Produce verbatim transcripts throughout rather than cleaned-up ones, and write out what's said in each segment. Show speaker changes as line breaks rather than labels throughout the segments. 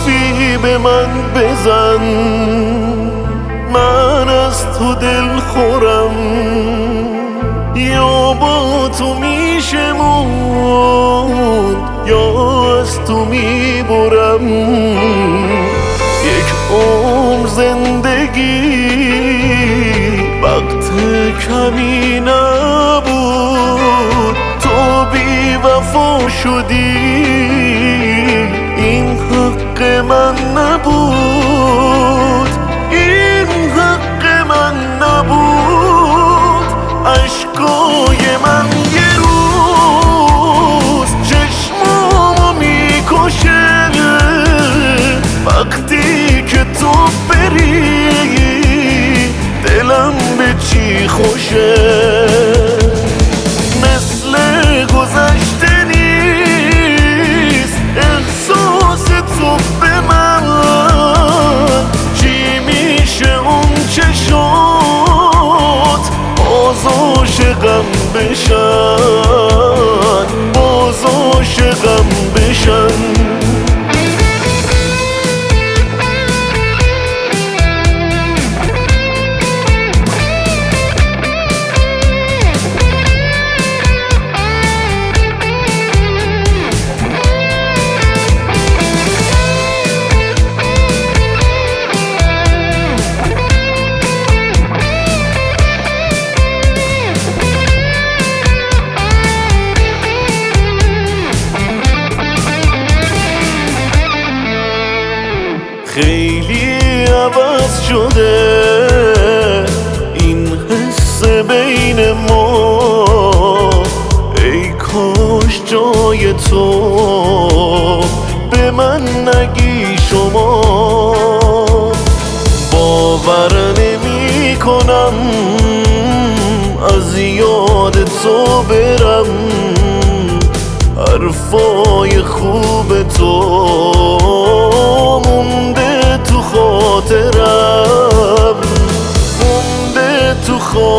حرفی به من بزن، من از تو دل خورم، یا با تو میشه موند یا از تو میبرم. یک عمر زندگی وقت کمی نبود، تو بی وفا شدی، این حق من نبود، این حق من نبود. عشقای من یه روز چشمامو میکشه، وقتی که تو بری دلم به چی خوشه. مثل گذشته نیست احساس تو به من، چی میشه اون چشات باز عاشقم بشن، باز عاشقم بشن. خیلی عوض شده این حس بین ما، ای کاش جای تو به من نگی شما. باور نمی کنم از یاد تو برم، حرفای خوب تو مونده تو خاطرم، مونده تو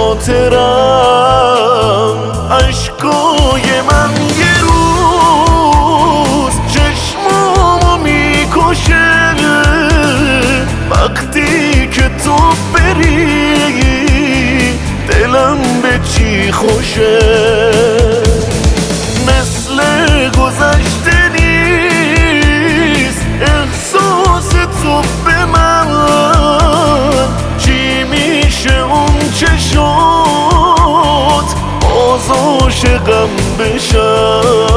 خاطرم. عشقای من یه روز چشمامو میکشه، وقتی که تو بری دلم به چی خوشه. مثل گذشته نیست احساس تو به من، چی میشه اون چشات باز عاشقم بشن.